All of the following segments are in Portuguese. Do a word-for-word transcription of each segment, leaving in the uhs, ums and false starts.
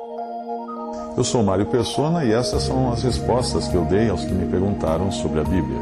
Eu sou Mário Persona e essas são as respostas que eu dei aos que me perguntaram sobre a Bíblia.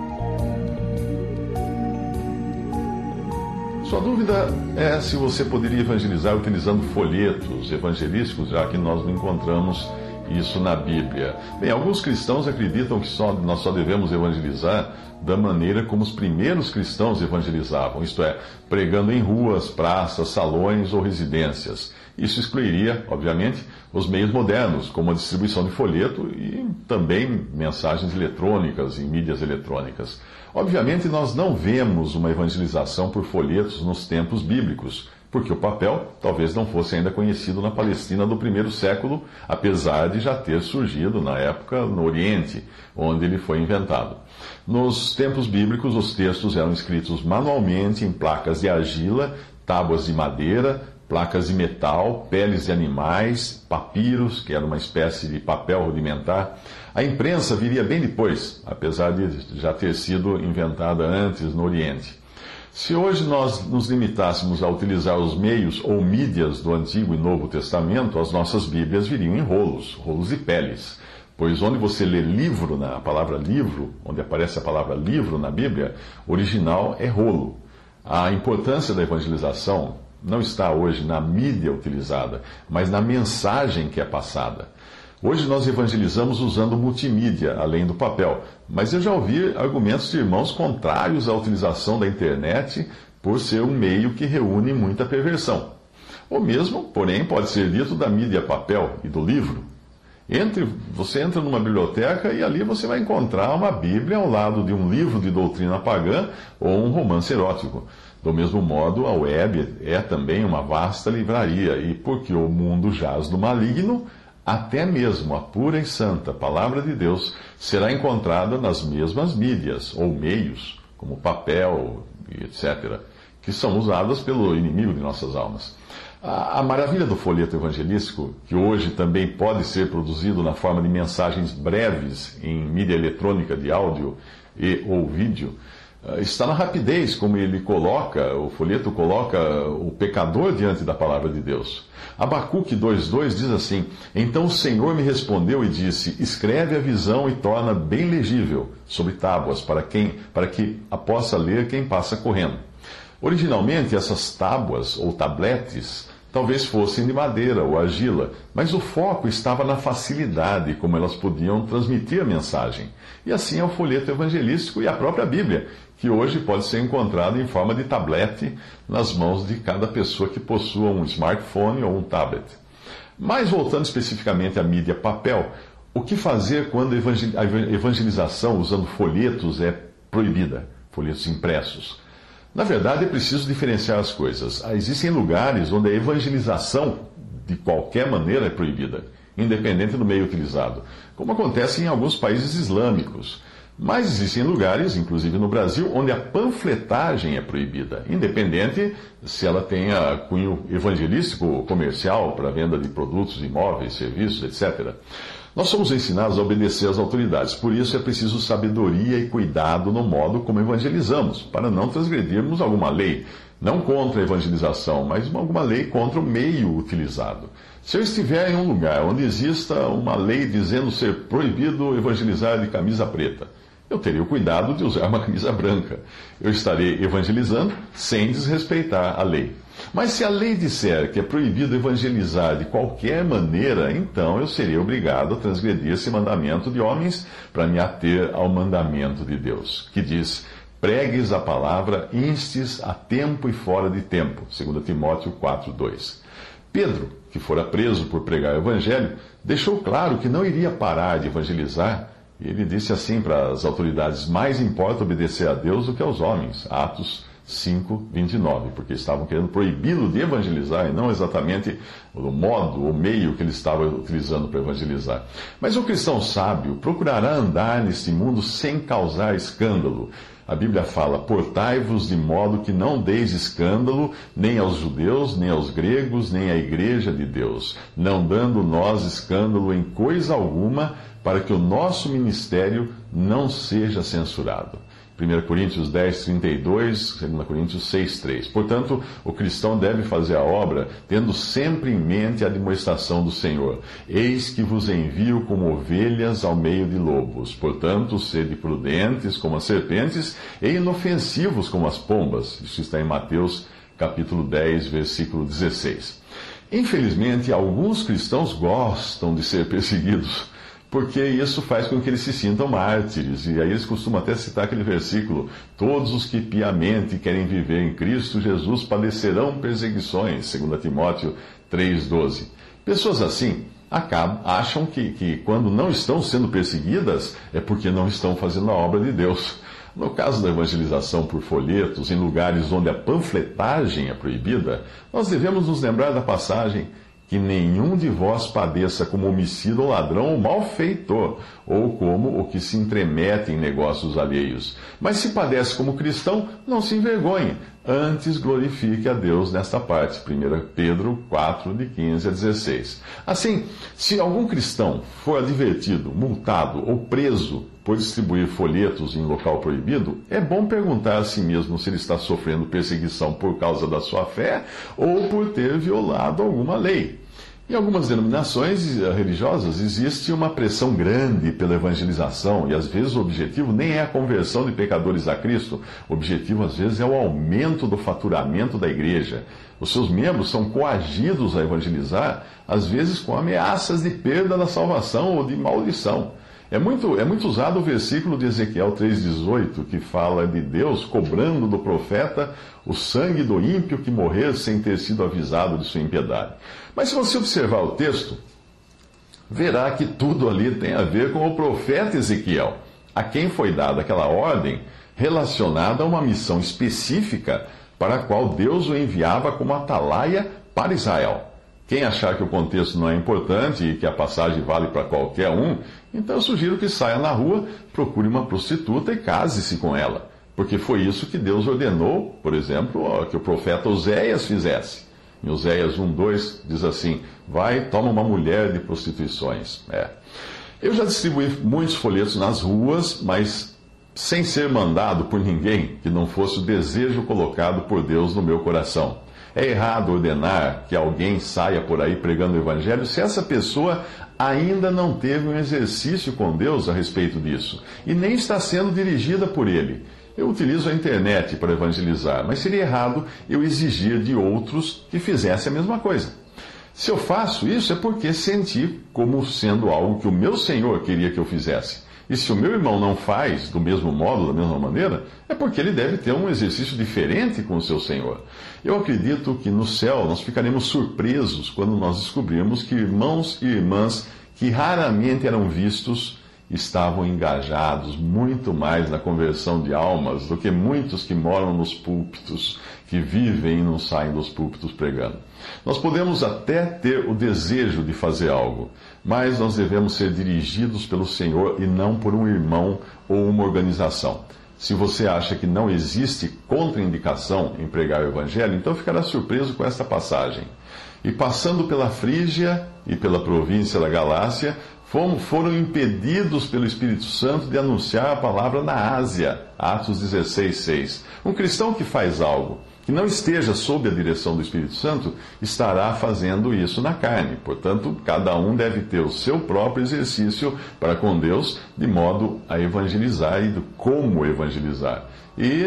Sua dúvida é se você poderia evangelizar utilizando folhetos evangelísticos, já que nós não encontramos isso na Bíblia. Bem, alguns cristãos acreditam que só, nós só devemos evangelizar da maneira como os primeiros cristãos evangelizavam, isto é, pregando em ruas, praças, salões ou residências. Isso excluiria, obviamente, os meios modernos, como a distribuição de folheto e também mensagens eletrônicas e mídias eletrônicas. Obviamente, nós não vemos uma evangelização por folhetos nos tempos bíblicos, porque o papel talvez não fosse ainda conhecido na Palestina do primeiro século, apesar de já ter surgido na época no Oriente, onde ele foi inventado. Nos tempos bíblicos, os textos eram escritos manualmente em placas de argila, tábuas de madeira, placas de metal, peles de animais, papiros, que era uma espécie de papel rudimentar. A imprensa viria bem depois, apesar de já ter sido inventada antes no Oriente. Se hoje nós nos limitássemos a utilizar os meios ou mídias do Antigo e Novo Testamento, as nossas Bíblias viriam em rolos, rolos de peles. Pois onde você lê livro, na palavra livro, onde aparece a palavra livro na Bíblia, original é rolo. A importância da evangelização não está hoje na mídia utilizada, mas na mensagem que é passada. Hoje nós evangelizamos usando multimídia, além do papel, mas eu já ouvi argumentos de irmãos contrários à utilização da internet por ser um meio que reúne muita perversão. O mesmo, porém, pode ser dito da mídia papel e do livro. Entre, você entra numa biblioteca e ali você vai encontrar uma Bíblia ao lado de um livro de doutrina pagã ou um romance erótico. Do mesmo modo, a web é também uma vasta livraria, e porque o mundo jaz do maligno, até mesmo a pura e santa Palavra de Deus será encontrada nas mesmas mídias ou meios, como papel e etcétera, que são usadas pelo inimigo de nossas almas. A, a maravilha do folheto evangelístico, que hoje também pode ser produzido na forma de mensagens breves em mídia eletrônica de áudio e ou vídeo, está na rapidez como ele coloca, o folheto coloca o pecador diante da palavra de Deus. Abacuque dois dois diz assim: Então o Senhor me respondeu e disse, escreve a visão e torna bem legível sobre tábuas, para, quem, para que a possa ler quem passa correndo. Originalmente, essas tábuas ou tabletes talvez fossem de madeira ou argila, mas o foco estava na facilidade como elas podiam transmitir a mensagem. E assim é o folheto evangelístico e a própria Bíblia, que hoje pode ser encontrado em forma de tablete nas mãos de cada pessoa que possua um smartphone ou um tablet. Mas voltando especificamente à mídia papel, o que fazer quando a evangelização usando folhetos é proibida, folhetos impressos? Na verdade, é preciso diferenciar as coisas. Existem lugares onde a evangelização, de qualquer maneira, é proibida, independente do meio utilizado, como acontece em alguns países islâmicos. Mas existem lugares, inclusive no Brasil, onde a panfletagem é proibida, independente se ela tenha cunho evangelístico, comercial, para venda de produtos, imóveis, serviços, etcétera. Nós somos ensinados a obedecer às autoridades, por isso é preciso sabedoria e cuidado no modo como evangelizamos, para não transgredirmos alguma lei, não contra a evangelização, mas alguma lei contra o meio utilizado. Se eu estiver em um lugar onde exista uma lei dizendo ser proibido evangelizar de camisa preta, eu teria o cuidado de usar uma camisa branca. Eu estarei evangelizando sem desrespeitar a lei. Mas se a lei disser que é proibido evangelizar de qualquer maneira, então eu seria obrigado a transgredir esse mandamento de homens para me ater ao mandamento de Deus, que diz: pregues a palavra, instes a tempo e fora de tempo, segundo Timóteo quatro, dois. Pedro, que fora preso por pregar o evangelho, deixou claro que não iria parar de evangelizar. E ele disse assim para as autoridades: mais importa obedecer a Deus do que aos homens. Atos cinco, vinte e nove, porque estavam querendo proibi-lo de evangelizar e não exatamente o modo, o meio que ele estava utilizando para evangelizar. Mas o cristão sábio procurará andar neste mundo sem causar escândalo. A Bíblia fala: portai-vos de modo que não deis escândalo nem aos judeus, nem aos gregos, nem à igreja de Deus, não dando nós escândalo em coisa alguma, para que o nosso ministério não seja censurado. primeira Coríntios dez, trinta e dois, segunda Coríntios seis, três. Portanto, o cristão deve fazer a obra tendo sempre em mente a admoestação do Senhor. Eis que vos envio como ovelhas ao meio de lobos. Portanto, sede prudentes como as serpentes e inofensivos como as pombas. Isso está em Mateus capítulo dez, versículo dezesseis. Infelizmente, alguns cristãos gostam de ser perseguidos, porque isso faz com que eles se sintam mártires. E aí eles costumam até citar aquele versículo: todos os que piamente querem viver em Cristo Jesus padecerão perseguições, segundo Timóteo três, doze. Pessoas assim acabam, acham que, que quando não estão sendo perseguidas é porque não estão fazendo a obra de Deus. No caso da evangelização por folhetos, em lugares onde a panfletagem é proibida, nós devemos nos lembrar da passagem: que nenhum de vós padeça como homicida ou ladrão ou malfeitor, ou como o que se entremete em negócios alheios. Mas se padece como cristão, não se envergonhe, antes glorifique a Deus nesta parte. primeira Pedro quatro, de quinze a dezesseis. Assim, se algum cristão for advertido, multado ou preso por distribuir folhetos em local proibido, é bom perguntar a si mesmo se ele está sofrendo perseguição por causa da sua fé ou por ter violado alguma lei. Em algumas denominações religiosas existe uma pressão grande pela evangelização e às vezes o objetivo nem é a conversão de pecadores a Cristo. O objetivo às vezes é o aumento do faturamento da igreja. Os seus membros são coagidos a evangelizar, às vezes com ameaças de perda da salvação ou de maldição. É muito, é muito usado o versículo de Ezequiel três, dezoito, que fala de Deus cobrando do profeta o sangue do ímpio que morrer sem ter sido avisado de sua impiedade. Mas se você observar o texto, verá que tudo ali tem a ver com o profeta Ezequiel, a quem foi dada aquela ordem relacionada a uma missão específica para a qual Deus o enviava como atalaia para Israel. Quem achar que o contexto não é importante e que a passagem vale para qualquer um, então eu sugiro que saia na rua, procure uma prostituta e case-se com ela. Porque foi isso que Deus ordenou, por exemplo, que o profeta Oséias fizesse. Em Oséias um, dois diz assim: vai, toma uma mulher de prostituições. É. Eu já distribuí muitos folhetos nas ruas, mas sem ser mandado por ninguém que não fosse o desejo colocado por Deus no meu coração. É errado ordenar que alguém saia por aí pregando o Evangelho se essa pessoa ainda não teve um exercício com Deus a respeito disso e nem está sendo dirigida por Ele. Eu utilizo a internet para evangelizar, mas seria errado eu exigir de outros que fizessem a mesma coisa. Se eu faço isso é porque senti como sendo algo que o meu Senhor queria que eu fizesse. E se o meu irmão não faz do mesmo modo, da mesma maneira, é porque ele deve ter um exercício diferente com o seu Senhor. Eu acredito que no céu nós ficaremos surpresos quando nós descobrirmos que irmãos e irmãs que raramente eram vistos estavam engajados muito mais na conversão de almas do que muitos que moram nos púlpitos, que vivem e não saem dos púlpitos pregando. Nós podemos até ter o desejo de fazer algo, mas nós devemos ser dirigidos pelo Senhor e não por um irmão ou uma organização. Se você acha que não existe contraindicação em pregar o Evangelho, então ficará surpreso com esta passagem. E passando pela Frígia e pela província da Galácia, foram impedidos pelo Espírito Santo de anunciar a palavra na Ásia. Atos dezesseis, seis. Um cristão que faz algo que não esteja sob a direção do Espírito Santo, estará fazendo isso na carne. Portanto, cada um deve ter o seu próprio exercício para com Deus, de modo a evangelizar e de como evangelizar. E,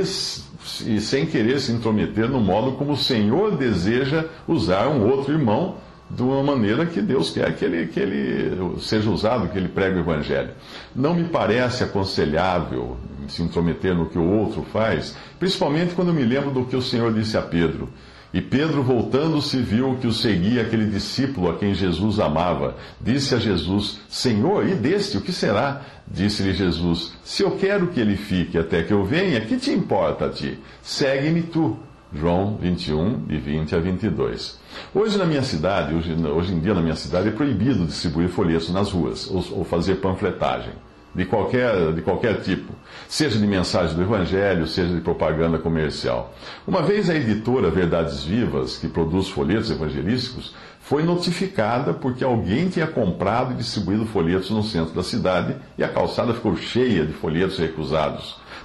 e sem querer se intrometer no modo como o Senhor deseja usar um outro irmão, de uma maneira que Deus quer que ele, que ele seja usado, que ele pregue o Evangelho. Não me parece aconselhável se intrometer no que o outro faz, principalmente quando me lembro do que o Senhor disse a Pedro. E Pedro, voltando-se, viu que o seguia aquele discípulo a quem Jesus amava. Disse a Jesus: Senhor, e deste, o que será? Disse-lhe Jesus: Se eu quero que ele fique até que eu venha, que te importa a ti? Segue-me tu. João vinte e um, de vinte a vinte e dois. Hoje na minha cidade, hoje, hoje em dia na minha cidade, é proibido distribuir folhetos nas ruas ou, ou fazer panfletagem de qualquer, de qualquer tipo, seja de mensagem do Evangelho, seja de propaganda comercial. Uma vez a editora Verdades Vivas, que produz folhetos evangelísticos, foi notificada porque alguém tinha comprado e distribuído folhetos no centro da cidade e a calçada ficou cheia de folhetos recusados.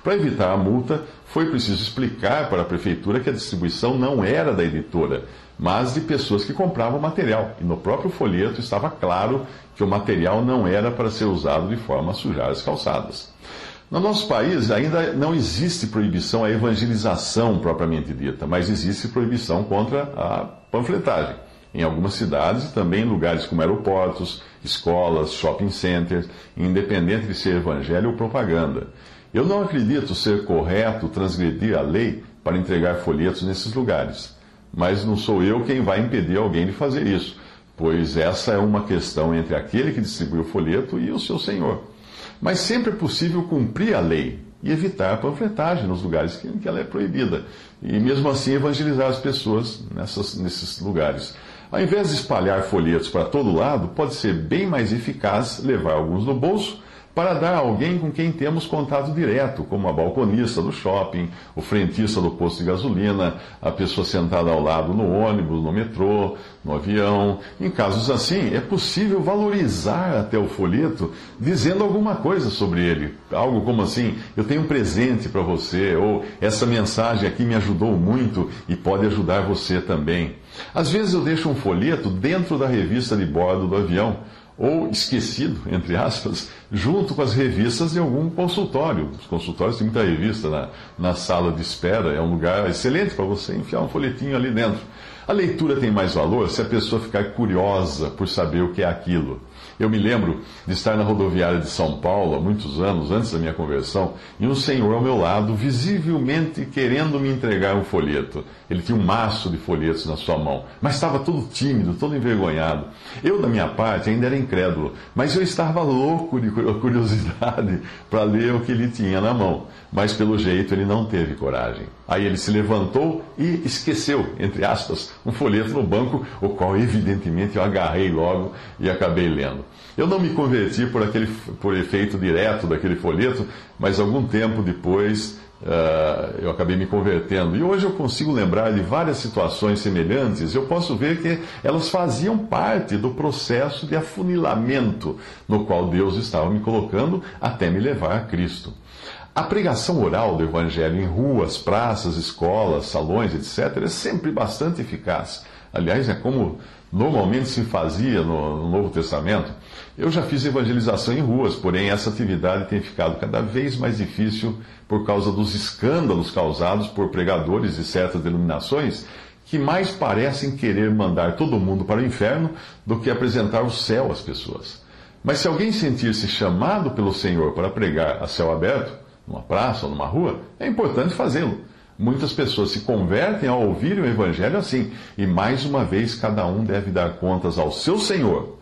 Para evitar a multa, foi preciso explicar para a prefeitura que a distribuição não era da editora, mas de pessoas que compravam material. E no próprio folheto estava claro que o material não era para ser usado de forma a sujar as calçadas. No nosso país ainda não existe proibição à evangelização propriamente dita, mas existe proibição contra a panfletagem. Em algumas cidades e também em lugares como aeroportos, escolas, shopping centers, independente de ser evangelho ou propaganda. Eu não acredito ser correto transgredir a lei para entregar folhetos nesses lugares, mas não sou eu quem vai impedir alguém de fazer isso, pois essa é uma questão entre aquele que distribui o folheto e o seu senhor. Mas sempre é possível cumprir a lei e evitar a panfletagem nos lugares em que ela é proibida, e mesmo assim evangelizar as pessoas nessas, nesses lugares. Ao invés de espalhar folhetos para todo lado, pode ser bem mais eficaz levar alguns no bolso para dar a alguém com quem temos contato direto, como a balconista do shopping, o frentista do posto de gasolina, a pessoa sentada ao lado no ônibus, no metrô, no avião. Em casos assim, é possível valorizar até o folheto dizendo alguma coisa sobre ele. Algo como assim, eu tenho um presente para você, ou essa mensagem aqui me ajudou muito e pode ajudar você também. Às vezes eu deixo um folheto dentro da revista de bordo do avião, ou esquecido, entre aspas, junto com as revistas de algum consultório. Os consultórios têm muita revista na, na sala de espera, é um lugar excelente para você enfiar um folhetinho ali dentro. A leitura tem mais valor se a pessoa ficar curiosa por saber o que é aquilo. Eu me lembro de estar na rodoviária de São Paulo há muitos anos, antes da minha conversão, e um senhor ao meu lado, visivelmente querendo me entregar um folheto. Ele tinha um maço de folhetos na sua mão, mas estava todo tímido, todo envergonhado. Eu, da minha parte, ainda era incrédulo, mas eu estava louco de curiosidade para ler o que ele tinha na mão. Mas, pelo jeito, ele não teve coragem. Aí ele se levantou e esqueceu, entre aspas, um folheto no banco, o qual, evidentemente, eu agarrei logo e acabei lendo. Eu não me converti por, aquele, por efeito direto daquele folheto, mas algum tempo depois uh, eu acabei me convertendo. E hoje eu consigo lembrar de várias situações semelhantes. Eu posso ver que elas faziam parte do processo de afunilamento no qual Deus estava me colocando até me levar a Cristo. A pregação oral do Evangelho em ruas, praças, escolas, salões, etcétera, é sempre bastante eficaz. Aliás, é como normalmente se fazia no, no Novo Testamento. Eu já fiz evangelização em ruas, porém essa atividade tem ficado cada vez mais difícil por causa dos escândalos causados por pregadores de certas denominações que mais parecem querer mandar todo mundo para o inferno do que apresentar o céu às pessoas. Mas se alguém sentir-se chamado pelo Senhor para pregar a céu aberto, numa praça ou numa rua, é importante fazê-lo. Muitas pessoas se convertem ao ouvirem o Evangelho assim, e mais uma vez cada um deve dar contas ao seu Senhor,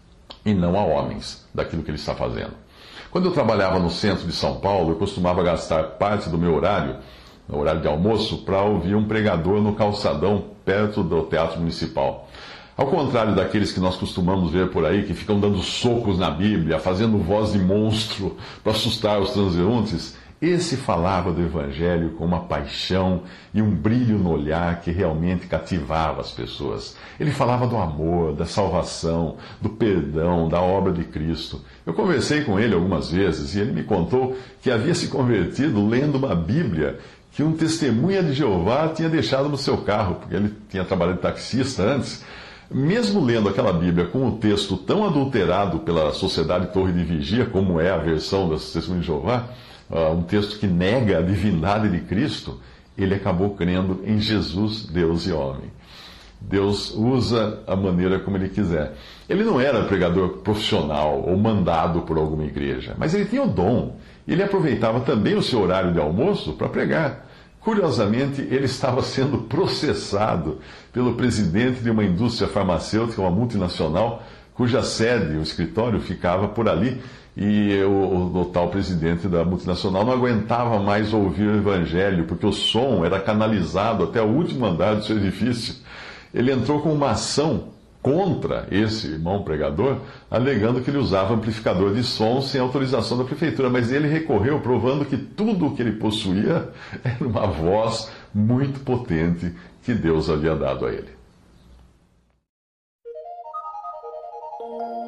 e não a homens, daquilo que ele está fazendo. Quando eu trabalhava no centro de São Paulo, eu costumava gastar parte do meu horário, no horário de almoço, para ouvir um pregador no calçadão, perto do Teatro Municipal. Ao contrário daqueles que nós costumamos ver por aí, que ficam dando socos na Bíblia, fazendo voz de monstro para assustar os transeuntes, esse falava do Evangelho com uma paixão e um brilho no olhar que realmente cativava as pessoas. Ele falava do amor, da salvação, do perdão, da obra de Cristo. Eu conversei com ele algumas vezes e ele me contou que havia se convertido lendo uma Bíblia que um testemunha de Jeová tinha deixado no seu carro, porque ele tinha trabalhado de taxista antes. Mesmo lendo aquela Bíblia com o texto tão adulterado pela Sociedade Torre de Vigia, como é a versão das Testemunhas de Jeová, uh, um texto que nega a divindade de Cristo, ele acabou crendo em Jesus, Deus e homem. Deus usa a maneira como ele quiser. Ele não era pregador profissional ou mandado por alguma igreja, mas ele tinha o dom. Ele aproveitava também o seu horário de almoço para pregar. Curiosamente, ele estava sendo processado pelo presidente de uma indústria farmacêutica, uma multinacional, cuja sede, o escritório, ficava por ali, e o, o, o tal presidente da multinacional não aguentava mais ouvir o evangelho, porque o som era canalizado até o último andar do seu edifício. Ele entrou com uma ação contra esse irmão pregador, alegando que ele usava amplificador de som sem autorização da prefeitura, mas ele recorreu provando que tudo o que ele possuía era uma voz muito potente que Deus havia dado a ele.